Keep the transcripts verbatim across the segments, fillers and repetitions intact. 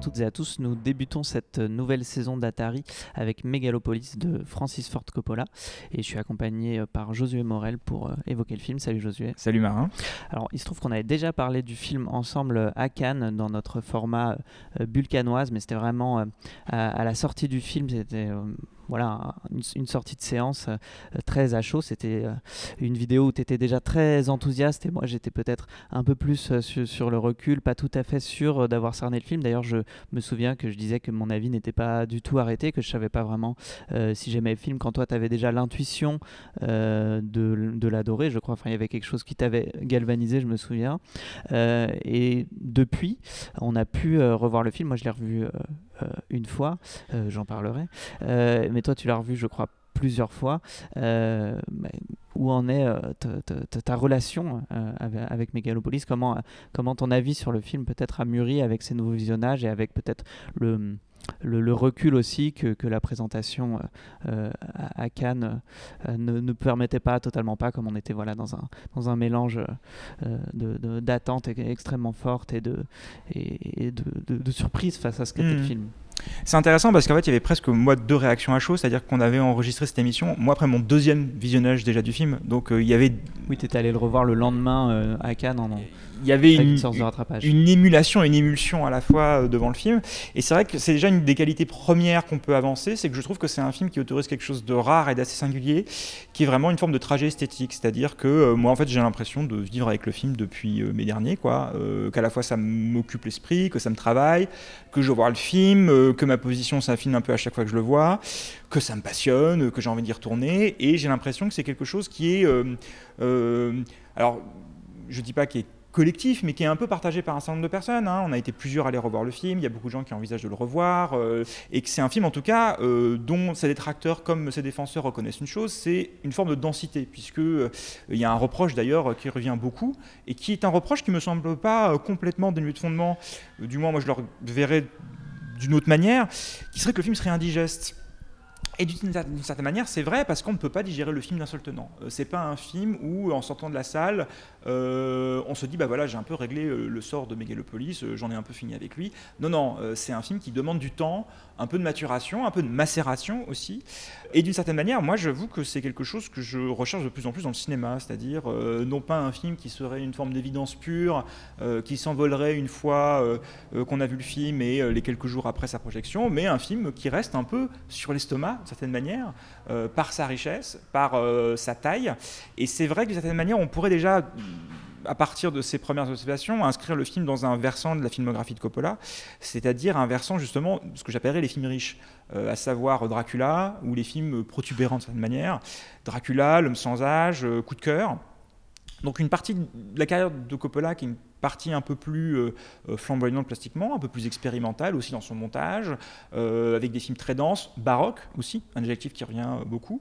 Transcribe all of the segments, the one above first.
toutes et à tous, nous débutons cette nouvelle saison d'Atari avec Megalopolis de Francis Ford Coppola et je suis accompagné par Josué Morel pour évoquer le film. Salut Josué. Salut Marin. Alors il se trouve qu'on avait déjà parlé du film ensemble à Cannes dans notre format euh, bulle cannoise, mais c'était vraiment euh, à, à la sortie du film, c'était... Euh, Voilà, une, une sortie de séance euh, très à chaud. C'était euh, une vidéo où tu étais déjà très enthousiaste et moi j'étais peut-être un peu plus euh, sur, sur le recul, pas tout à fait sûr euh, d'avoir cerné le film. D'ailleurs, je me souviens que je disais que mon avis n'était pas du tout arrêté, que je savais pas vraiment euh, si j'aimais le film quand toi tu avais déjà l'intuition euh, de, de l'adorer, je crois. Enfin, il y avait quelque chose qui t'avait galvanisé, je me souviens. Euh, et depuis, on a pu euh, revoir le film. Moi, je l'ai revu euh, euh, une fois, euh, j'en parlerai. Euh, mais toi, tu l'as revu, je crois, plusieurs fois. Euh, où en est euh, ta, ta, ta relation euh, avec, avec Megalopolis? Comment, comment ton avis sur le film peut-être a mûri avec ces nouveaux visionnages et avec peut-être le... Le, le recul aussi que, que la présentation euh, à, à Cannes euh, ne, ne permettait pas, totalement pas, comme on était voilà, dans, un, dans un mélange euh, de, de, d'attente extrêmement forte et de, et, et de, de, de surprise face à ce qu'était mmh. le film. C'est intéressant parce qu'en fait il y avait presque moi deux réactions à chaud, c'est-à-dire qu'on avait enregistré cette émission, moi après mon deuxième visionnage déjà du film, donc euh, il y avait... Oui, tu étais allé le revoir le lendemain euh, à Cannes en... Il y avait une, une sorte de rattrapage. Une émulation et une émulsion à la fois euh, devant le film, et c'est vrai que c'est déjà une des qualités premières qu'on peut avancer, c'est que je trouve que c'est un film qui autorise quelque chose de rare et d'assez singulier, qui est vraiment une forme de trajet esthétique, c'est-à-dire que euh, moi en fait j'ai l'impression de vivre avec le film depuis euh, mai dernier, quoi, euh, qu'à la fois ça m'occupe l'esprit, que ça me travaille, que je vois le film, euh, que ma position s'affine un peu à chaque fois que je le vois, que ça me passionne, que j'ai envie d'y retourner, et j'ai l'impression que c'est quelque chose qui est... Euh, euh, alors, je dis pas qu'il est collectif, mais qui est un peu partagé par un certain nombre de personnes. Hein. On a été plusieurs à aller revoir le film, il y a beaucoup de gens qui envisagent de le revoir, euh, et que c'est un film en tout cas euh, dont ses détracteurs comme ses défenseurs reconnaissent une chose, c'est une forme de densité, puisque euh, il y a un reproche d'ailleurs qui revient beaucoup, et qui est un reproche qui ne me semble pas euh, complètement dénué de fondement, euh, du moins moi je le verrais d'une autre manière, qui serait que le film serait indigeste. Et d'une certaine manière, c'est vrai parce qu'on ne peut pas digérer le film d'un seul tenant. Euh, c'est pas un film où, en sortant de la salle, euh, on se dit bah voilà, j'ai un peu réglé euh, le sort de Megalopolis, euh, j'en ai un peu fini avec lui. Non, non, euh, c'est un film qui demande du temps, un peu de maturation, un peu de macération aussi. Et d'une certaine manière, moi, j'avoue que c'est quelque chose que je recherche de plus en plus dans le cinéma, c'est-à-dire euh, non pas un film qui serait une forme d'évidence pure, euh, qui s'envolerait une fois euh, euh, qu'on a vu le film et euh, les quelques jours après sa projection, mais un film qui reste un peu sur l'estomac, d'une certaine manière, euh, par sa richesse, par euh, sa taille. Et c'est vrai que d'une certaine manière, on pourrait déjà, à partir de ces premières observations, inscrire le film dans un versant de la filmographie de Coppola, c'est-à-dire un versant justement, ce que j'appellerais les films riches, euh, à savoir Dracula, ou les films protubérants de certaine manière, Dracula, L'homme sans âge, euh, Coup de cœur. Donc une partie de la carrière de Coppola qui est une partie un peu plus euh, flamboyante plastiquement, un peu plus expérimentale aussi dans son montage, euh, avec des films très denses, baroque aussi, un adjectif qui revient beaucoup.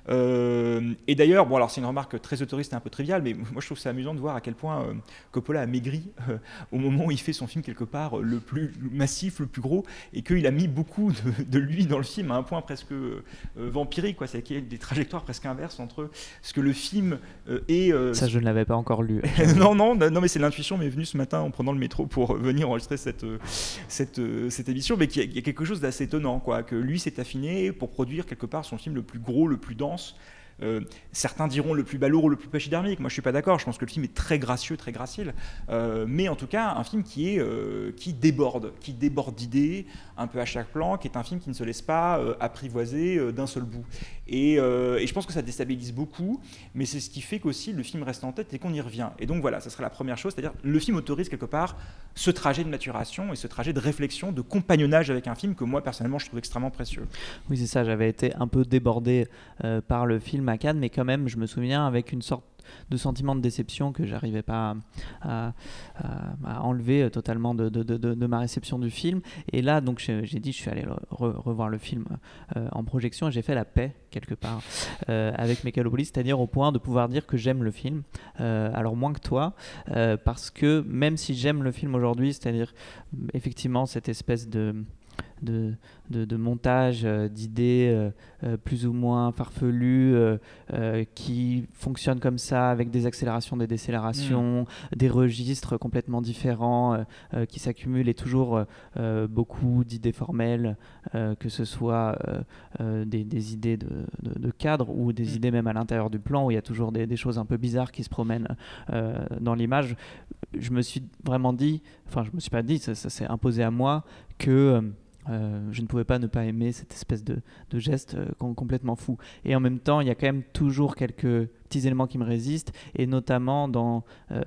Euh, et d'ailleurs, bon alors c'est une remarque très autoriste et un peu triviale, mais moi je trouve ça amusant de voir à quel point euh, Coppola a maigri euh, au moment où il fait son film quelque part euh, le plus massif, le plus gros, et qu'il a mis beaucoup de, de lui dans le film à un point presque euh, vampirique, quoi. C'est qu'il y a des trajectoires presque inverses entre ce que le film euh, est... Euh, ça je ne l'avais pas encore lu. non, non, non, mais c'est l'intuition m'est venue ce matin en prenant le métro pour venir enregistrer cette, cette, cette émission, mais qu'il y a quelque chose d'assez étonnant, quoi, que lui s'est affiné pour produire quelque part son film le plus gros, le plus dense. Euh, certains diront le plus balourd, le plus pachydermique. Moi, je suis pas d'accord. Je pense que le film est très gracieux, très gracile. Euh, mais en tout cas, un film qui est euh, qui déborde, qui déborde d'idées, un peu à chaque plan, qui est un film qui ne se laisse pas euh, apprivoiser euh, d'un seul bout. Et, euh, et je pense que ça déstabilise beaucoup, mais c'est ce qui fait qu'aussi le film reste en tête et qu'on y revient. Et donc voilà, ça serait la première chose, c'est-à-dire le film autorise quelque part ce trajet de maturation et ce trajet de réflexion, de compagnonnage avec un film que moi personnellement je trouve extrêmement précieux. Oui, c'est ça. J'avais été un peu débordé euh, par le film à Cannes, mais quand même, je me souviens avec une sorte de sentiment de déception que j'arrivais pas à, à, à enlever totalement de, de, de, de ma réception du film. Et là, donc, j'ai, j'ai dit, je suis allé re, revoir le film euh, en projection et j'ai fait la paix quelque part euh, avec Megalopolis, c'est-à-dire au point de pouvoir dire que j'aime le film. Euh, alors moins que toi, euh, parce que même si j'aime le film aujourd'hui, c'est-à-dire effectivement cette espèce de de, de, de montage, euh, d'idées euh, euh, plus ou moins farfelues euh, euh, qui fonctionnent comme ça avec des accélérations, des décélérations, mmh. des registres complètement différents euh, euh, qui s'accumulent et toujours euh, beaucoup d'idées formelles, euh, que ce soit euh, euh, des, des idées de, de, de cadre ou des mmh. idées même à l'intérieur du plan où il y a toujours des, des choses un peu bizarres qui se promènent euh, dans l'image. Je me suis vraiment dit, enfin je me suis pas dit, ça, ça s'est imposé à moi que euh, je ne pouvais pas ne pas aimer cette espèce de, de geste euh, complètement fou. Et en même temps, il y a quand même toujours quelques petits éléments qui me résistent, et notamment dans, euh,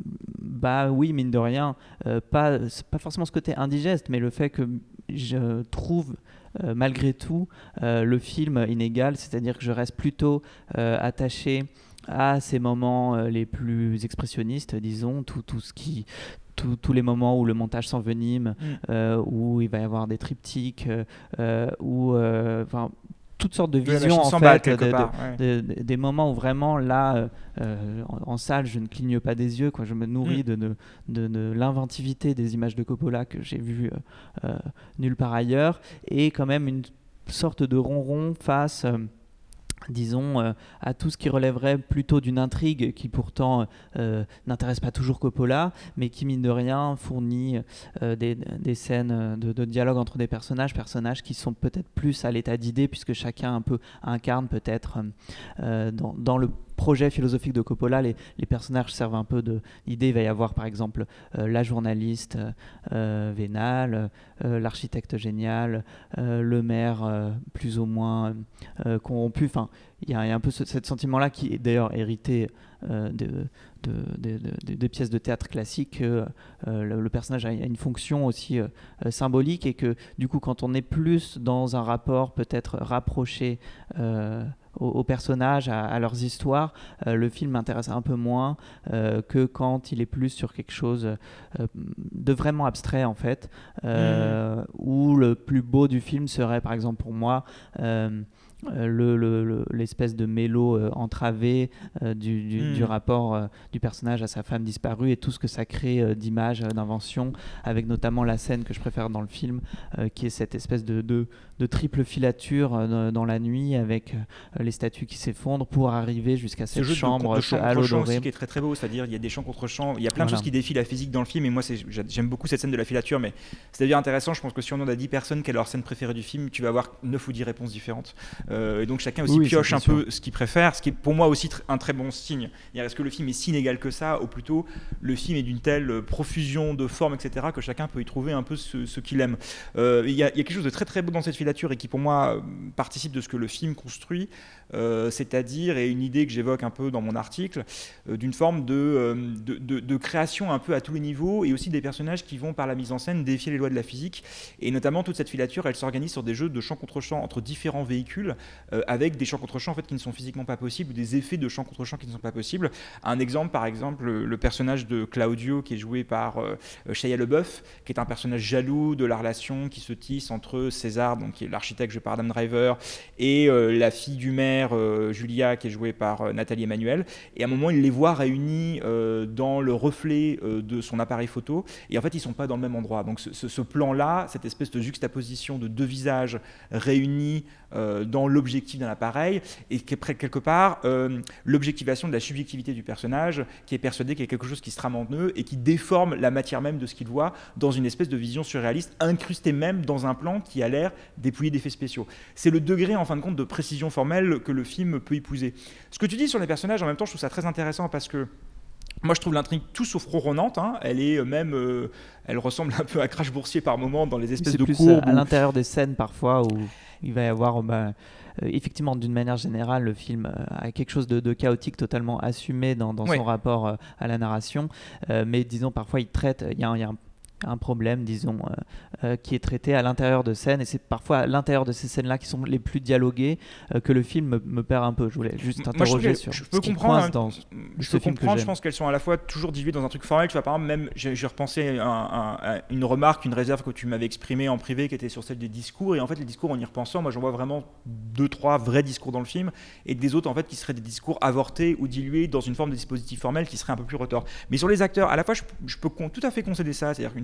bah oui, mine de rien, euh, pas, pas forcément ce côté indigeste, mais le fait que je trouve euh, malgré tout euh, le film inégal, c'est-à-dire que je reste plutôt euh, attaché à ces moments euh, les plus expressionnistes, disons, tout, tout ce qui... tous les moments où le montage s'envenime, mmh. euh, où il va y avoir des triptyques, euh, où euh, toutes sortes de visions en fait, de, de, part, ouais. de, de, des moments où vraiment là, euh, en, en salle, je ne cligne pas des yeux, quoi. Je me nourris mmh. de, de, de, de l'inventivité des images de Coppola que j'ai vues euh, euh, nulle part ailleurs, et quand même une sorte de ronron face... Euh, disons, euh, à tout ce qui relèverait plutôt d'une intrigue qui pourtant euh, n'intéresse pas toujours Coppola, mais qui, mine de rien, fournit euh, des, des scènes de, de dialogue entre des personnages, personnages qui sont peut-être plus à l'état d'idée, puisque chacun un peu incarne peut-être euh, dans, dans le projet philosophique de Coppola, les, les personnages servent un peu d'idée. Il va y avoir par exemple euh, la journaliste euh, vénale, euh, l'architecte génial, euh, le maire euh, plus ou moins euh, corrompu. Enfin, il y, y a un peu ce, ce sentiment-là qui est d'ailleurs hérité euh, de, de, de, de, de pièces de théâtre classiques. Euh, le, le personnage a une fonction aussi euh, symbolique, et que du coup, quand on est plus dans un rapport peut-être rapproché euh, aux, aux personnages, à, à leurs histoires, euh, le film m'intéresse un peu moins euh, que quand il est plus sur quelque chose euh, de vraiment abstrait en fait, euh, mmh. où le plus beau du film serait par exemple pour moi euh, Le, le, le, l'espèce de mélo euh, entravé euh, du, du, mmh. du rapport euh, du personnage à sa femme disparue, et tout ce que ça crée euh, d'images, euh, d'inventions, avec notamment la scène que je préfère dans le film, euh, qui est cette espèce de, de, de triple filature euh, dans la nuit, avec euh, les statues qui s'effondrent pour arriver jusqu'à cette ce chambre de, de à l'eau dorée. Qui est très très beau, c'est-à-dire il y a des champs contre champs, il y a plein voilà. de choses qui défient la physique dans le film, et moi c'est, j'aime beaucoup cette scène de la filature, mais c'est-à-dire intéressant. Je pense que si on en a dix personnes quelle est leur scène préférée du film, tu vas avoir neuf ou dix réponses différentes. Euh, et donc chacun aussi oui, pioche un sûr. peu ce qu'il préfère, ce qui est pour moi aussi tr- un très bon signe. Est-ce que le film est si inégal que ça, ou plutôt le film est d'une telle profusion de formes, et cetera, que chacun peut y trouver un peu ce, ce qu'il aime. Euh, il y, y a quelque chose de très très beau dans cette filature, et qui pour moi participe de ce que le film construit, euh, c'est-à-dire, et une idée que j'évoque un peu dans mon article, euh, d'une forme de, euh, de, de, de création un peu à tous les niveaux, et aussi des personnages qui vont par la mise en scène défier les lois de la physique. Et notamment toute cette filature, elle s'organise sur des jeux de champ contre champ entre différents véhicules, Euh, avec des champs contre champs en fait, qui ne sont physiquement pas possibles, ou des effets de champ contre champ qui ne sont pas possibles. Un exemple, par exemple, le, le personnage de Claudio, qui est joué par euh, Shia LaBeouf, qui est un personnage jaloux de la relation qui se tisse entre César, donc, qui est l'architecte joué par Adam Driver, et euh, la fille du maire, euh, Julia, qui est jouée par euh, Nathalie Emmanuel. Et à un moment, il les voit réunis euh, dans le reflet euh, de son appareil photo, et en fait, ils ne sont pas dans le même endroit. Donc ce, ce, ce plan-là, cette espèce de juxtaposition de deux visages réunis euh, dans l'objectif d'un appareil, et quelque part euh, l'objectivation de la subjectivité du personnage, qui est persuadé qu'il y a quelque chose qui se trame en eux et qui déforme la matière même de ce qu'il voit dans une espèce de vision surréaliste, incrustée même dans un plan qui a l'air dépouillé d'effets spéciaux. C'est le degré en fin de compte de précision formelle que le film peut épouser. Ce que tu dis sur les personnages, en même temps, je trouve ça très intéressant, parce que moi, je trouve l'intrigue tout sauf ronronnante. Hein. Elle est même, euh, elle ressemble un peu à Crash Boursier par moments, dans les espèces c'est de plus courbes. à, à où... l'intérieur des scènes parfois où il va y avoir, bah, euh, effectivement, d'une manière générale, le film euh, a quelque chose de, de chaotique, totalement assumé dans, dans oui. son rapport euh, à la narration. Euh, mais disons, parfois, il traite, il y a, il y a un un problème, disons, euh, euh, qui est traité à l'intérieur de scènes, et c'est parfois à l'intérieur de ces scènes-là qui sont les plus dialoguées euh, que le film me, me perd un peu. Je voulais juste interroger sur je ce peux qui comprendre, coince dans je ce peux film comprendre, que je pense qu'elles sont à la fois toujours diluées dans un truc formel. Tu vois, par exemple, même, j'ai, j'ai repensé à, à, à une remarque, une réserve que tu m'avais exprimée en privé, qui était sur celle des discours, et en fait, les discours, en y repensant, moi, j'en vois vraiment deux, trois vrais discours dans le film, et des autres, en fait, qui seraient des discours avortés ou dilués dans une forme de dispositif formel qui serait un peu plus retors. Mais sur les acteurs, à la fois, je, je peux con, tout à fait concéder ça, c'est-à-dire qu'une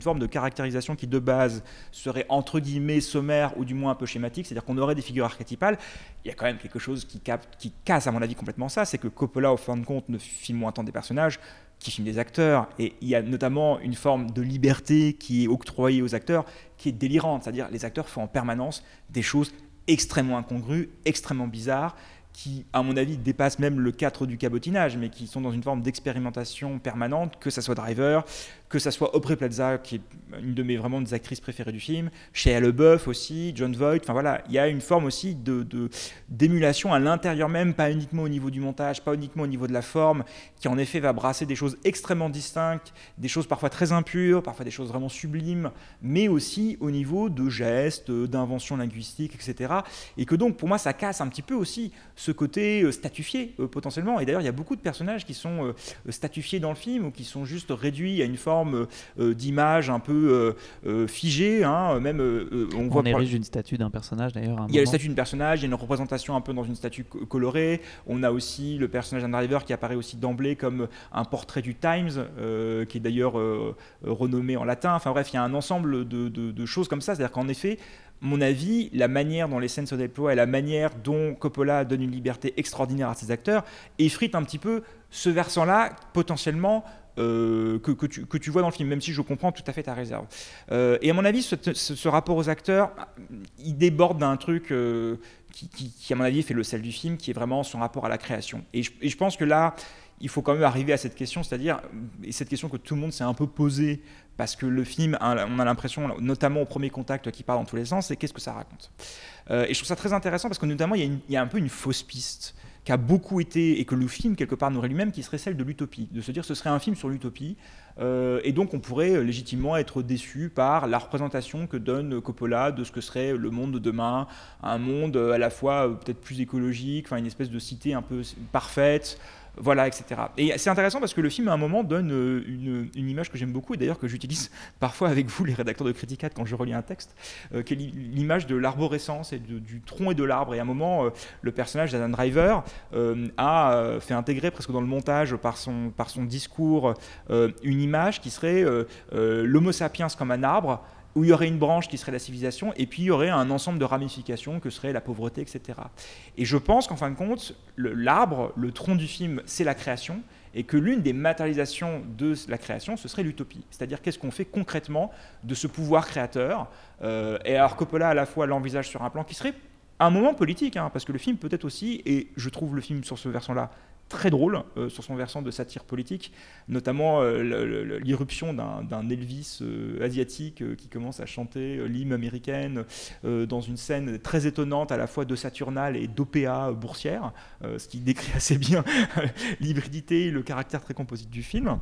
forme de caractérisation qui de base serait entre guillemets sommaire ou du moins un peu schématique, c'est-à-dire qu'on aurait des figures archétypales. Il y a quand même quelque chose qui, cap- qui casse à mon avis complètement ça, c'est que Coppola, au fin de compte, ne filme moins tant des personnages qui filme des acteurs, et il y a notamment une forme de liberté qui est octroyée aux acteurs qui est délirante, c'est-à-dire les acteurs font en permanence des choses extrêmement incongrues, extrêmement bizarres, qui, à mon avis, dépassent même le cadre du cabotinage, mais qui sont dans une forme d'expérimentation permanente, que ça soit Driver, que ça soit Aubrey Plaza, qui est une de mes vraiment des actrices préférées du film, Shia LaBeouf aussi, Jon Voight, enfin voilà, il y a une forme aussi de, de, d'émulation à l'intérieur même, pas uniquement au niveau du montage, pas uniquement au niveau de la forme, qui en effet va brasser des choses extrêmement distinctes, des choses parfois très impures, parfois des choses vraiment sublimes, mais aussi au niveau de gestes, d'inventions linguistiques, et cetera. Et que donc, pour moi, ça casse un petit peu aussi ce côté statifié, euh, potentiellement. Et d'ailleurs, il y a beaucoup de personnages qui sont euh, statifiés dans le film, ou qui sont juste réduits à une forme Euh, d'image un peu euh, euh, figée, hein, même euh, on, on voit érige une statue d'un personnage d'ailleurs. Il y a la statue d'un personnage, il y a une représentation un peu dans une statue colorée. On a aussi le personnage d'un driver qui apparaît aussi d'emblée comme un portrait du Times, euh, qui est d'ailleurs euh, renommé en latin. Enfin bref, il y a un ensemble de, de, de choses comme ça. C'est-à-dire qu'en effet, mon avis, la manière dont les scènes se déploient et la manière dont Coppola donne une liberté extraordinaire à ses acteurs effrite un petit peu ce versant-là, potentiellement. Euh, que, que, tu, que tu vois dans le film, même si je comprends tout à fait ta réserve. Euh, et à mon avis, ce, ce, ce rapport aux acteurs, il déborde d'un truc euh, qui, qui, qui, à mon avis, fait le sel du film, qui est vraiment son rapport à la création. Et je, et je pense que là, il faut quand même arriver à cette question, c'est-à-dire, et cette question que tout le monde s'est un peu posée, parce que le film, on a l'impression, notamment au premier contact, qui part dans tous les sens, c'est qu'est-ce que ça raconte. Euh, et je trouve ça très intéressant, parce que notamment, il y a, une, il y a un peu une fausse piste, qui a beaucoup été, et que le film, quelque part, nourrit lui-même, qui serait celle de l'utopie, de se dire ce serait un film sur l'utopie, euh, et donc on pourrait légitimement être déçu par la représentation que donne Coppola de ce que serait le monde de demain, un monde à la fois peut-être plus écologique, enfin une espèce de cité un peu parfaite, voilà, et cetera. Et c'est intéressant parce que le film, à un moment, donne une, une image que j'aime beaucoup, et d'ailleurs que j'utilise parfois avec vous, les rédacteurs de Criticat, quand je relis un texte, euh, qui est l'image de l'arborescence et de, du tronc et de l'arbre. Et à un moment, euh, le personnage d'Adam Driver euh, a euh, fait intégrer presque dans le montage, par son, par son discours, euh, une image qui serait euh, euh, l'homo sapiens comme un arbre, où il y aurait une branche qui serait la civilisation, et puis il y aurait un ensemble de ramifications que serait la pauvreté, et cetera. Et je pense qu'en fin de compte, le, l'arbre, le tronc du film, c'est la création, et que l'une des matérialisations de la création, ce serait l'utopie. C'est-à-dire qu'est-ce qu'on fait concrètement de ce pouvoir créateur. Euh, et alors Coppola, à la fois, l'envisage sur un plan qui serait un moment politique, hein, parce que le film peut-être aussi, et je trouve le film sur ce versant-là très drôle, euh, sur son versant de satire politique, notamment euh, le, le, l'irruption d'un, d'un Elvis euh, asiatique euh, qui commence à chanter euh, l'hymne américaine euh, dans une scène très étonnante à la fois de Saturnale et d'opéra boursière, euh, ce qui décrit assez bien l'hybridité et le caractère très composite du film.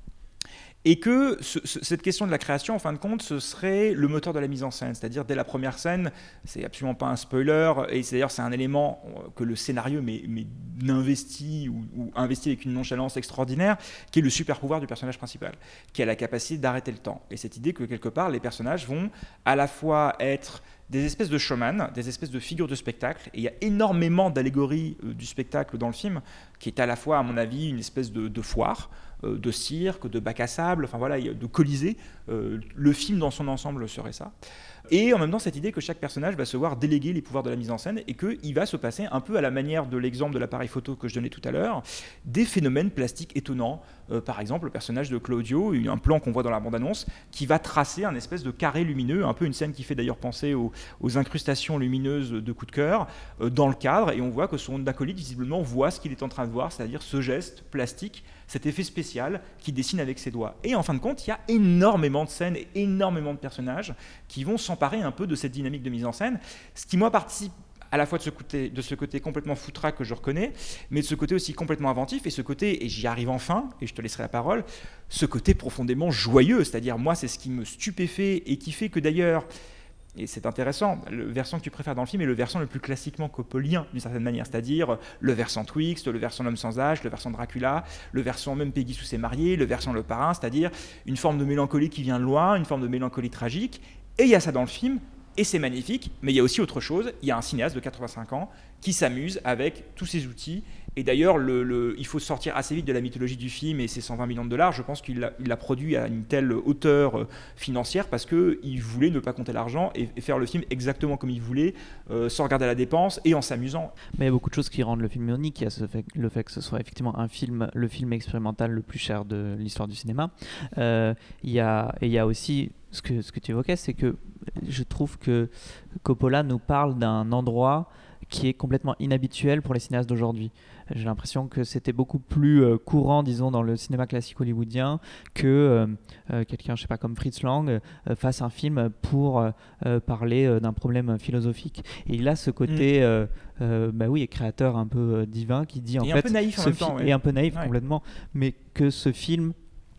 Et que ce, ce, cette question de la création, en fin de compte, ce serait le moteur de la mise en scène. C'est-à-dire, dès la première scène, c'est absolument pas un spoiler, et c'est, d'ailleurs c'est un élément que le scénario mais, mais investit, ou, ou investi avec une nonchalance extraordinaire, qui est le super pouvoir du personnage principal, qui a la capacité d'arrêter le temps. Et cette idée que, quelque part, les personnages vont à la fois être des espèces de showman, des espèces de figures de spectacle, et il y a énormément d'allégories euh, du spectacle dans le film, qui est à la fois, à mon avis, une espèce de, de foire, euh, de cirque, de bac à sable, enfin voilà, de colisée. Euh, le film dans son ensemble serait ça. Et en même temps, cette idée que chaque personnage va se voir déléguer les pouvoirs de la mise en scène, et qu'il va se passer, un peu à la manière de l'exemple de l'appareil photo que je donnais tout à l'heure, des phénomènes plastiques étonnants. Euh, par exemple, le personnage de Claudio, un plan qu'on voit dans la bande-annonce, qui va tracer un espèce de carré lumineux, un peu une scène qui fait d'ailleurs penser aux, aux incrustations lumineuses de Coup de cœur, euh, dans le cadre, et on voit que son acolyte, visiblement, voit ce qu'il est en train de voir, c'est-à-dire ce geste plastique, cet effet spécial qu'il dessine avec ses doigts. Et en fin de compte, il y a énormément de scènes et énormément de personnages qui vont s'emparer un peu de cette dynamique de mise en scène, ce qui, moi, participe à la fois de ce côté, de ce côté complètement foutraque que je reconnais, mais de ce côté aussi complètement inventif, et ce côté, et j'y arrive enfin, et je te laisserai la parole, ce côté profondément joyeux, c'est-à-dire moi, c'est ce qui me stupéfait, et qui fait que d'ailleurs, et c'est intéressant, le versant que tu préfères dans le film est le versant le plus classiquement coppolien, d'une certaine manière, c'est-à-dire le versant Twixt, le versant L'homme sans âge, le versant Dracula, le versant même Peggy sous ses mariés, le versant Le Parrain, c'est-à-dire une forme de mélancolie qui vient de loin, une forme de mélancolie tragique, et il y a ça dans le film, et c'est magnifique, mais il y a aussi autre chose, il y a un cinéaste de quatre-vingt-cinq ans qui s'amuse avec tous ces outils. Et d'ailleurs, le, le, il faut sortir assez vite de la mythologie du film et ses cent vingt millions de dollars. Je pense qu'il l'a, il l'a produit à une telle hauteur financière parce qu'il voulait ne pas compter l'argent et, et faire le film exactement comme il voulait, euh, sans regarder la dépense et en s'amusant. Mais il y a beaucoup de choses qui rendent le film unique. Il y a ce fait, le fait que ce soit effectivement un film, le film expérimental le plus cher de l'histoire du cinéma. Euh, il y a, et il y a aussi ce que, ce que tu évoquais, c'est que je trouve que Coppola nous parle d'un endroit qui est complètement inhabituel pour les cinéastes d'aujourd'hui. J'ai l'impression que c'était beaucoup plus euh, courant, disons, dans le cinéma classique hollywoodien que euh, euh, quelqu'un, je sais pas, comme Fritz Lang euh, fasse un film pour euh, parler euh, d'un problème philosophique. Et il a ce côté, mm. euh, euh, bah oui, créateur un peu euh, divin qui dit en et fait, un peu naïf en même temps, ouais. et un peu naïf ouais. complètement, mais que ce film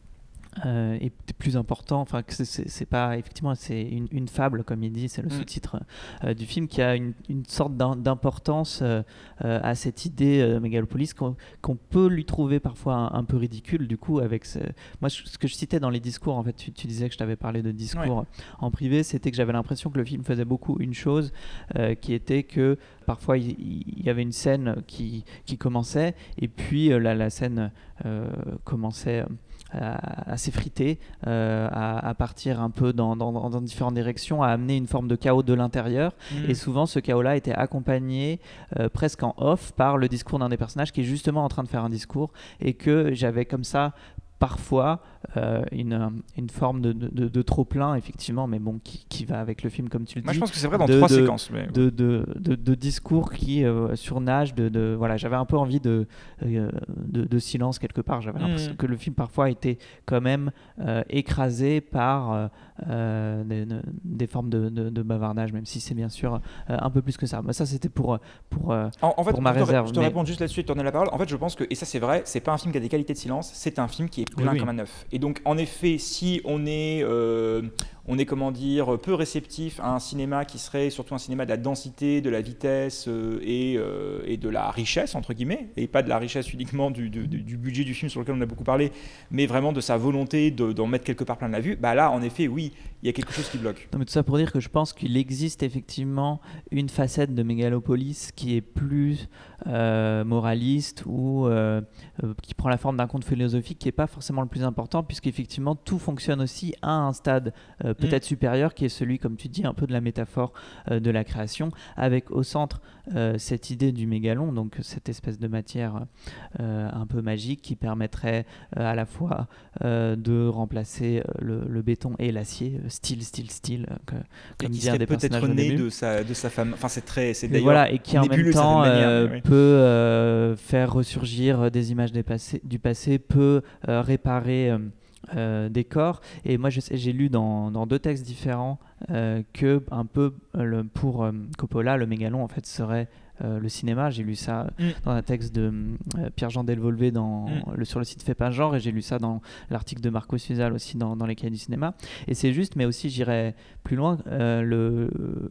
Euh, est plus important, enfin que c'est, c'est, c'est pas effectivement c'est une, une fable comme il dit, c'est le mm. sous-titre euh, du film qui a une, une sorte d'importance euh, euh, à cette idée euh, mégalopolis qu'on, qu'on peut lui trouver parfois un, un peu ridicule du coup avec ce... moi je, ce que je citais dans les discours en fait tu, tu disais que je t'avais parlé de discours ouais. en privé, c'était que j'avais l'impression que le film faisait beaucoup une chose euh, qui était que parfois il, il y avait une scène qui, qui commençait et puis euh, la, la scène euh, commençait à, à s'effriter, euh, à, à partir un peu dans, dans, dans différentes directions, à amener une forme de chaos de l'intérieur. Mmh. Et souvent, ce chaos-là était accompagné euh, presque en off par le discours d'un des personnages qui est justement en train de faire un discours et que j'avais comme ça parfois euh, une, une forme de, de, de trop-plein, effectivement, mais bon, qui, qui va avec le film, comme tu le dis. Moi, je pense que c'est vrai dans de, trois de, séquences. Mais... De, de, de, de discours qui euh, surnagent, de, de, voilà, j'avais un peu envie de, euh, de, de silence quelque part. J'avais mmh. l'impression que le film, parfois, était quand même euh, écrasé par euh, des, des formes de, de, de bavardage, même si c'est bien sûr euh, un peu plus que ça. Mais ça, c'était pour, pour, en, en fait, pour ma je te, réserve. Je te mais... réponds juste là-dessus et te tourner la parole. En fait, je pense que, et ça c'est vrai, c'est pas un film qui a des qualités de silence, c'est un film qui est plein oui, comme un œuf. Et donc, en effet, si on est, euh, on est comment dire, peu réceptif à un cinéma qui serait surtout un cinéma de la densité, de la vitesse euh, et, euh, et de la richesse, entre guillemets, et pas de la richesse uniquement du, du, du budget du film sur lequel on a beaucoup parlé, mais vraiment de sa volonté de, d'en mettre quelque part plein de la vue, bah là, en effet, oui, il y a quelque chose qui bloque. Non, mais tout ça pour dire que je pense qu'il existe effectivement une facette de Mégalopolis qui est plus euh, moraliste ou euh, euh, qui prend la forme d'un conte philosophique qui n'est pas forcément le plus important, puisqu'effectivement tout fonctionne aussi à un stade euh, peut-être mmh. supérieur, qui est celui, comme tu dis, un peu de la métaphore euh, de la création, avec au centre euh, cette idée du mégalon, donc cette espèce de matière euh, un peu magique qui permettrait euh, à la fois euh, de remplacer euh, le, le béton et l'acier, style, style, style, que, comme dit un des personnages au début. Peut-être né de sa, de sa femme, enfin c'est très, c'est d'ailleurs voilà, et qui en même temps manière, euh, oui. peut euh, faire ressurgir des images des passés, du passé, peut euh, réparer euh, euh, des corps. Et moi je sais, j'ai lu dans, dans deux textes différents euh, que un peu le, pour euh, Coppola, le mégalon en fait serait Euh, le cinéma. J'ai lu ça mm. dans un texte de euh, Pierre-Jean Delvolvé dans, mm. le, sur le site Fait pas genre, et j'ai lu ça dans l'article de Marco Suzal aussi dans, dans les cahiers du cinéma. Et c'est juste, mais aussi j'irais plus loin, euh, le,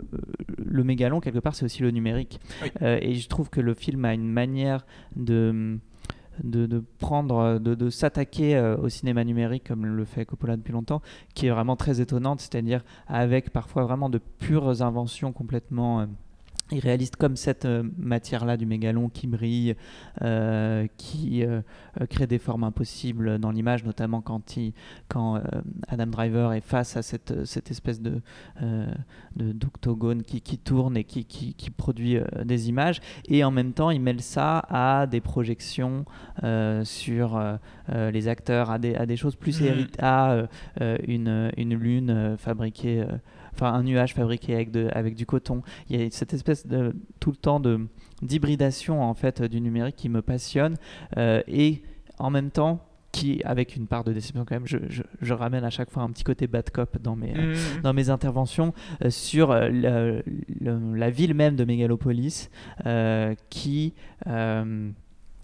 le mégalon quelque part c'est aussi le numérique. Oui. Euh, et je trouve que le film a une manière de De, de prendre, de, de s'attaquer euh, au cinéma numérique comme le fait Coppola depuis longtemps, qui est vraiment très étonnante, c'est-à-dire avec parfois vraiment de pures inventions complètement euh, irréaliste, comme cette euh, matière-là du mégalon qui brille, euh, qui euh, crée des formes impossibles dans l'image, notamment quand, il, quand euh, Adam Driver est face à cette, cette espèce de, euh, de, d'octogone qui, qui tourne et qui, qui, qui produit euh, des images. Et en même temps, il mêle ça à des projections euh, sur euh, euh, les acteurs, à des, à des choses plus mmh. héritées, à euh, une, une lune euh, fabriquée... Euh, enfin un nuage fabriqué avec, de, avec du coton. Il y a cette espèce de tout le temps de, d'hybridation en fait du numérique qui me passionne euh, et en même temps qui, avec une part de déception quand même, je, je, je ramène à chaque fois un petit côté bad cop dans mes, mmh. euh, dans mes interventions euh, sur euh, le, le, la ville même de Mégalopolis euh, qui... Euh,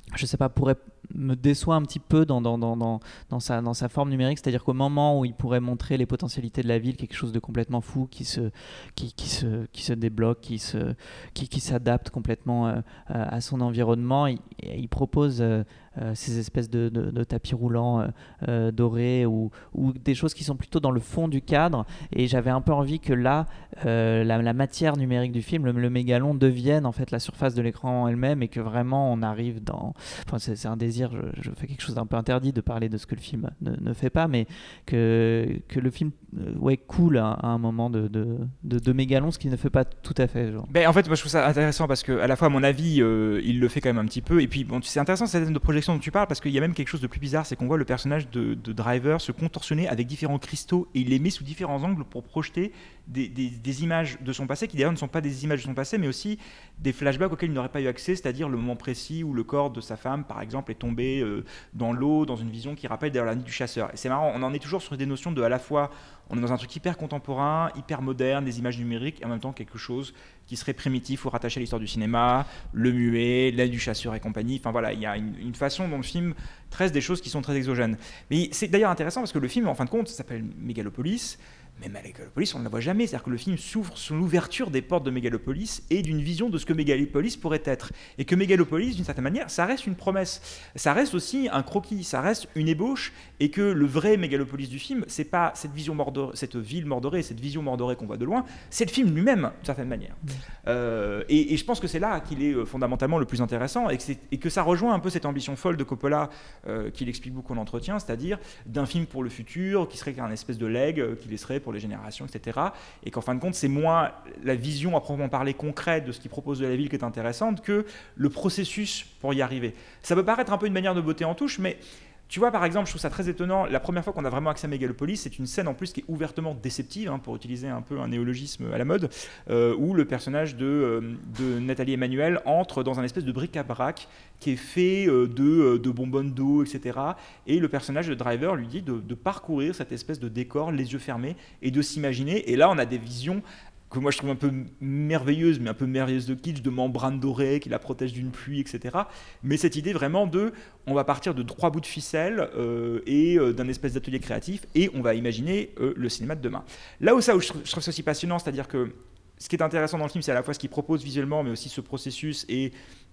je sais pas, pourrait me déçoit un petit peu dans, dans, dans, dans, dans, sa, dans sa forme numérique, c'est-à-dire qu'au moment où il pourrait montrer les potentialités de la ville, quelque chose de complètement fou qui se, qui, qui se, qui se débloque, qui, se, qui, qui s'adapte complètement euh, à son environnement, il, il propose euh, euh, ces espèces de, de, de tapis roulants euh, euh, dorés ou, ou des choses qui sont plutôt dans le fond du cadre, et j'avais un peu envie que là, euh, la, la matière numérique du film, le, le mégalon, devienne en fait la surface de l'écran elle-même, et que vraiment on arrive dans... Enfin, c'est, c'est un désir, je, je fais quelque chose d'un peu interdit de parler de ce que le film ne, ne fait pas, mais que, que le film euh, ouais, coule à, à un moment de, de, de, de mégalon, ce qu'il ne fait pas tout à fait. Genre. Ben, en fait, moi je trouve ça intéressant parce que, à la fois, à mon avis, euh, il le fait quand même un petit peu. Et puis, bon, c'est intéressant cette scène de projection dont tu parles parce qu'il y a même quelque chose de plus bizarre, c'est qu'on voit le personnage de, de Driver se contorsionner avec différents cristaux et il les met sous différents angles pour projeter des, des, des images de son passé qui d'ailleurs ne sont pas des images de son passé, mais aussi des flashbacks auxquels il n'aurait pas eu accès, c'est-à-dire le moment précis où le corps de sa femme, par exemple, est tombé euh, dans l'eau, dans une vision qui rappelle d'ailleurs la nuit du chasseur. Et c'est marrant, on en est toujours sur des notions de à la fois, on est dans un truc hyper contemporain, hyper moderne, des images numériques, et en même temps quelque chose qui serait primitif ou rattaché à l'histoire du cinéma, le muet, l'aile du chasseur et compagnie. Enfin voilà, il y a une, une façon dont le film traite des choses qui sont très exogènes. Mais c'est d'ailleurs intéressant parce que le film, en fin de compte, s'appelle Mégalopolis. Mais Mégalopolis, on ne la voit jamais. C'est-à-dire que le film s'ouvre sur l'ouverture des portes de Mégalopolis et d'une vision de ce que Mégalopolis pourrait être. Et que Mégalopolis, d'une certaine manière, ça reste une promesse. Ça reste aussi un croquis, ça reste une ébauche. Et que le vrai Mégalopolis du film, c'est pas cette vision mordorée, cette ville mordorée, cette vision mordorée qu'on voit de loin, c'est le film lui-même, d'une certaine manière. Mmh. Euh, et, et je pense que c'est là qu'il est fondamentalement le plus intéressant et que, c'est, et que ça rejoint un peu cette ambition folle de Coppola euh, qu'il explique beaucoup en entretien, c'est-à-dire d'un film pour le futur qui serait un espèce de legs euh, qui laisserait pour les générations, et cetera. Et qu'en fin de compte, c'est moins la vision à proprement parler concrète de ce qu'il propose de la ville qui est intéressante que le processus pour y arriver. Ça peut paraître un peu une manière de botter en touche, mais tu vois, par exemple, je trouve ça très étonnant, la première fois qu'on a vraiment accès à Mégalopolis, c'est une scène en plus qui est ouvertement déceptive, hein, pour utiliser un peu un néologisme à la mode, euh, où le personnage de, euh, de Nathalie Emmanuel entre dans un espèce de bric-à-brac qui est fait euh, de, de bonbonnes d'eau, et cetera. Et le personnage de Driver lui dit de, de parcourir cette espèce de décor, les yeux fermés, et de s'imaginer. Et là, on a des visions que moi je trouve un peu merveilleuse, mais un peu merveilleuse de kitsch, de membrane dorée qui la protège d'une pluie, et cetera. Mais cette idée vraiment de, on va partir de trois bouts de ficelle euh, et euh, d'un espèce d'atelier créatif, et on va imaginer euh, le cinéma de demain. Là où, ça, où je, trouve, je trouve ça aussi passionnant, c'est-à-dire que ce qui est intéressant dans le film, c'est à la fois ce qu'il propose visuellement, mais aussi ce processus et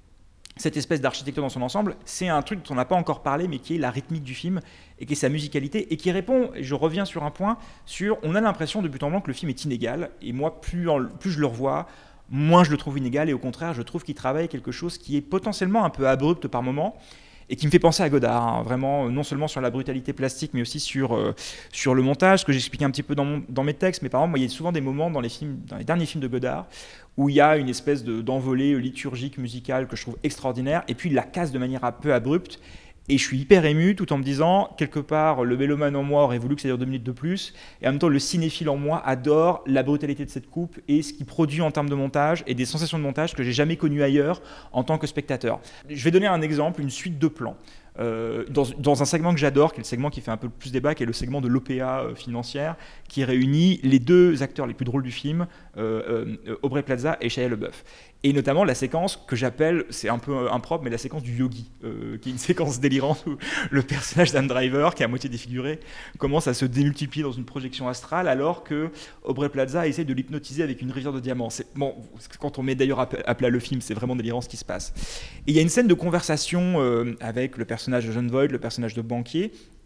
cette espèce d'architecture dans son ensemble, c'est un truc dont on n'a pas encore parlé, mais qui est la rythmique du film, et qui est sa musicalité, et qui répond, et je reviens sur un point, sur, on a l'impression de but en blanc que le film est inégal, et moi, plus, en, plus je le revois, moins je le trouve inégal, et au contraire, je trouve qu'il travaille quelque chose qui est potentiellement un peu abrupt par moments, et qui me fait penser à Godard, hein, vraiment, non seulement sur la brutalité plastique, mais aussi sur, euh, sur le montage, ce que j'expliquais un petit peu dans, mon, dans mes textes, mais par exemple, moi, il y a souvent des moments dans les, films, dans les derniers films de Godard, où il y a une espèce de, d'envolée liturgique, musicale, que je trouve extraordinaire, et puis il la casse de manière un peu abrupte, et je suis hyper ému, tout en me disant, quelque part, le mélomane en moi aurait voulu que ça dure deux minutes de plus, et en même temps, le cinéphile en moi adore la brutalité de cette coupe, et ce qu'il produit en termes de montage, et des sensations de montage que j'ai jamais connues ailleurs en tant que spectateur. Je vais donner un exemple, une suite de plans. Euh, dans, dans un segment que j'adore, qui est le segment qui fait un peu plus débat, qui est le segment de l'O P A euh, financière, qui réunit les deux acteurs les plus drôles du film, euh, euh, Aubrey Plaza et Shia LaBeouf. Et notamment la séquence que j'appelle, c'est un peu impropre, mais la séquence du yogi, euh, qui est une séquence délirante où le personnage d'Adam Driver, qui est à moitié défiguré, commence à se démultiplier dans une projection astrale, alors que Aubrey Plaza essaie de l'hypnotiser avec une rivière de diamants. C'est, bon, quand on met d'ailleurs à plat le film, c'est vraiment délirant ce qui se passe. Et il y a une scène de conversation euh, avec le personnage de John Voight, le personnage de banquier,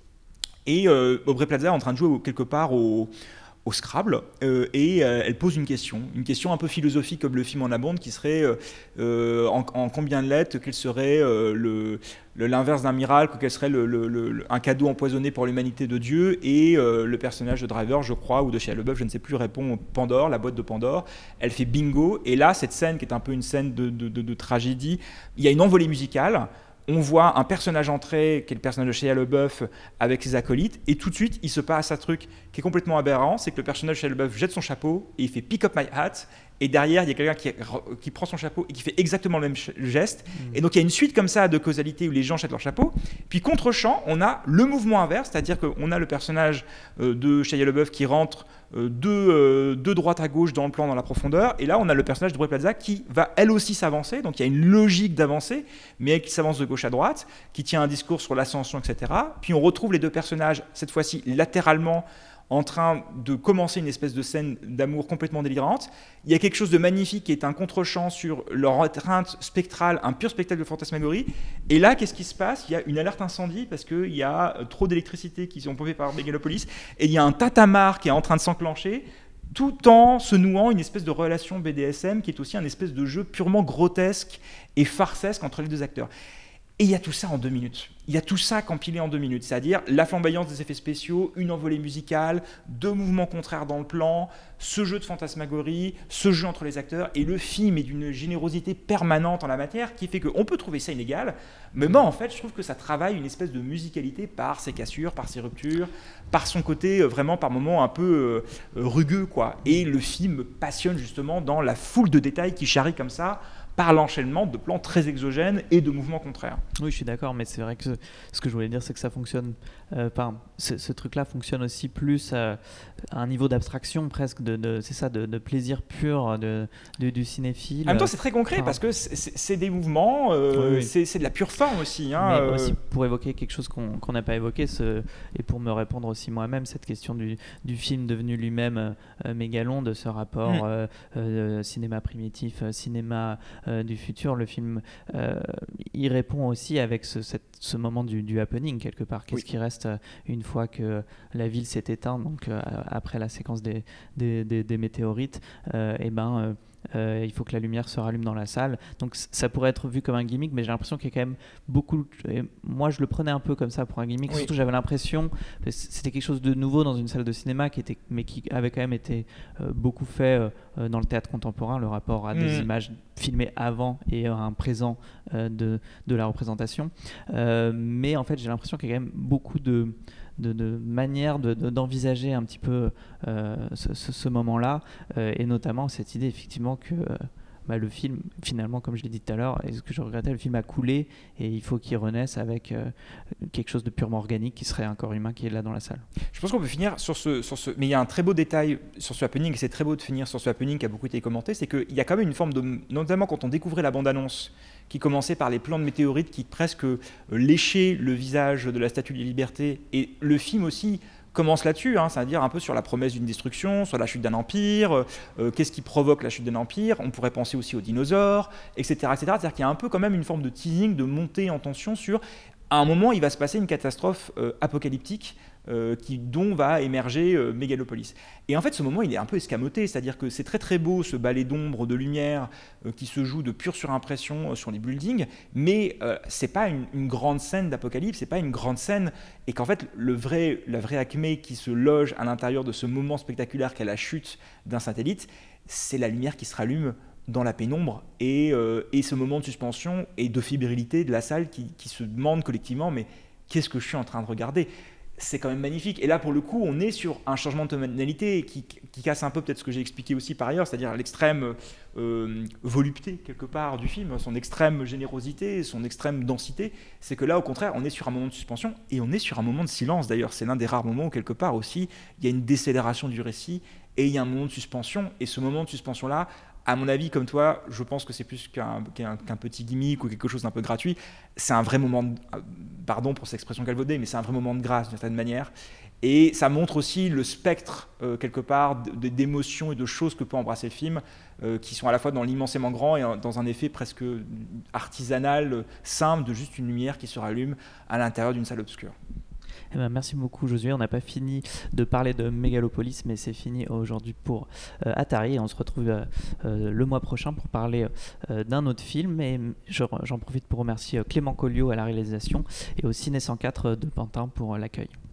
et euh, Aubrey Plaza est en train de jouer quelque part au... au Scrabble, euh, et euh, elle pose une question, une question un peu philosophique comme le film en abonde, qui serait euh, en, en combien de lettres, quel serait euh, le, le, l'inverse d'un miracle, quel serait le, le, le, un cadeau empoisonné pour l'humanité de Dieu, et euh, le personnage de Driver, je crois, ou de Shia LaBeouf, je ne sais plus, répond Pandore, la boîte de Pandore, elle fait bingo, et là, cette scène qui est un peu une scène de, de, de, de tragédie, il y a une envolée musicale. On voit un personnage entrer, qui est le personnage de Shia LaBeouf, avec ses acolytes, et tout de suite, il se passe un truc qui est complètement aberrant, c'est que le personnage de Shia LaBeouf jette son chapeau, et il fait « pick up my hat », et derrière, il y a quelqu'un qui, qui prend son chapeau et qui fait exactement le même geste. Mmh. Et donc, il y a une suite comme ça de causalité où les gens jettent leur chapeau. Puis, contre-champ, on a le mouvement inverse, c'est-à-dire qu'on a le personnage de Shia LaBeouf qui rentre euh, de, euh, de droite à gauche dans le plan, dans la profondeur. Et là, on a le personnage de Brie Plaza qui va elle aussi s'avancer. Donc il y a une logique d'avancer, mais qui s'avance de gauche à droite, qui tient un discours sur l'ascension, et cetera. Puis on retrouve les deux personnages, cette fois-ci latéralement, en train de commencer une espèce de scène d'amour complètement délirante. Il y a quelque chose de magnifique qui est un contre-champ sur leur étreinte spectrale, un pur spectacle de fantasmagorie. Et là, qu'est-ce qui se passe ? Il y a une alerte incendie parce qu'il y a trop d'électricité qui sont pompées par Megalopolis, et il y a un tatamar qui est en train de s'enclencher, tout en se nouant une espèce de relation B D S M qui est aussi un espèce de jeu purement grotesque et farcesque entre les deux acteurs. Et il y a tout ça en deux minutes. Il y a tout ça compilé en deux minutes, c'est-à-dire la flamboyance des effets spéciaux, une envolée musicale, deux mouvements contraires dans le plan, ce jeu de fantasmagorie, ce jeu entre les acteurs, et le film est d'une générosité permanente en la matière qui fait qu'on peut trouver ça inégal, mais moi en fait je trouve que ça travaille une espèce de musicalité par ses cassures, par ses ruptures, par son côté euh, vraiment par moments un peu euh, rugueux, quoi. Et le film me passionne justement dans la foule de détails qui charrient comme ça, par l'enchaînement de plans très exogènes et de mouvements contraires. Oui, je suis d'accord, mais c'est vrai que ce, ce que je voulais dire, c'est que ça fonctionne. Euh, enfin, ce, ce truc-là fonctionne aussi plus à, à un niveau d'abstraction presque, de, de, c'est ça, de, de plaisir pur de, de, du cinéphile. En même temps, c'est très concret, enfin, parce que c'est, c'est des mouvements, euh, oui, oui. C'est, c'est de la pure forme aussi. Hein, mais euh... aussi pour évoquer quelque chose qu'on qu'on n'a pas évoqué, ce, et pour me répondre aussi moi-même, cette question du, du film devenu lui-même euh, mégalon, de ce rapport mm. euh, euh, cinéma primitif, euh, cinéma euh, du futur. Le film, euh, il répond aussi avec ce, cette, ce moment du, du happening quelque part. Qu'est-ce oui. qui reste une fois que la ville s'est éteinte, donc euh, après la séquence des, des, des, des météorites, euh, et ben euh, Euh, il faut que la lumière se rallume dans la salle. Donc c- ça pourrait être vu comme un gimmick, mais j'ai l'impression qu'il y a quand même beaucoup... Et moi, je le prenais un peu comme ça pour un gimmick. Oui. Surtout, j'avais l'impression que c'était quelque chose de nouveau dans une salle de cinéma, qui était, mais qui avait quand même été euh, beaucoup fait euh, dans le théâtre contemporain, le rapport à mmh. des images filmées avant et à un présent euh, de, de la représentation. Euh, mais en fait, j'ai l'impression qu'il y a quand même beaucoup de... De, de manière de, de, d'envisager un petit peu euh, ce, ce, ce moment-là, euh, et notamment cette idée effectivement que euh, bah, le film, finalement, comme je l'ai dit tout à l'heure, et ce que je regrettais, le film a coulé et il faut qu'il renaisse avec euh, quelque chose de purement organique qui serait un corps humain qui est là dans la salle. Je pense qu'on peut finir sur ce, sur ce... Mais il y a un très beau détail sur ce happening, et c'est très beau de finir sur ce happening qui a beaucoup été commenté, c'est qu'il y a quand même une forme de... Notamment quand on découvrait la bande-annonce, qui commençait par les plans de météorites qui presque euh, léchaient le visage de la Statue de la Liberté, et le film aussi commence là-dessus, hein, c'est-à-dire un peu sur la promesse d'une destruction, sur la chute d'un empire, euh, qu'est-ce qui provoque la chute d'un empire, on pourrait penser aussi aux dinosaures, et cetera, et cetera. C'est-à-dire qu'il y a un peu quand même une forme de teasing, de montée en tension sur, à un moment, il va se passer une catastrophe euh, apocalyptique euh, qui, dont va émerger euh, Megalopolis. Et en fait, ce moment, il est un peu escamoté, c'est-à-dire que c'est très très beau, ce ballet d'ombre, de lumière, euh, qui se joue de pure surimpression euh, sur les buildings, mais euh, c'est pas une, une grande scène d'apocalypse, c'est pas une grande scène, et qu'en fait, le vrai, la vraie acmé qui se loge à l'intérieur de ce moment spectaculaire qu'est la chute d'un satellite, c'est la lumière qui se rallume dans la pénombre, et, euh, et ce moment de suspension et de fébrilité de la salle qui, qui se demande collectivement, mais qu'est-ce que je suis en train de regarder ? C'est quand même magnifique. Et là, pour le coup, on est sur un changement de tonalité qui, qui casse un peu peut-être ce que j'ai expliqué aussi par ailleurs, c'est-à-dire l'extrême euh, volupté, quelque part, du film, son extrême générosité, son extrême densité. C'est que là, au contraire, on est sur un moment de suspension et on est sur un moment de silence. D'ailleurs, c'est l'un des rares moments où, quelque part aussi, il y a une décélération du récit et il y a un moment de suspension. Et ce moment de suspension-là, à mon avis, comme toi, je pense que c'est plus qu'un, qu'un, qu'un petit gimmick ou quelque chose d'un peu gratuit. C'est un vrai moment, de, pardon pour cette expression galvaudée, mais c'est un vrai moment de grâce d'une certaine manière. Et ça montre aussi le spectre, euh, quelque part, de, d'émotions et de choses que peut embrasser le film, euh, qui sont à la fois dans l'immensément grand et dans un effet presque artisanal, simple, de juste une lumière qui se rallume à l'intérieur d'une salle obscure. Eh ben, merci beaucoup Josué, on n'a pas fini de parler de Megalopolis, mais c'est fini aujourd'hui pour euh, Atari, et on se retrouve euh, euh, le mois prochain pour parler euh, d'un autre film, et je, j'en profite pour remercier Clément Colliot à la réalisation et au Ciné cent quatre de Pantin pour l'accueil.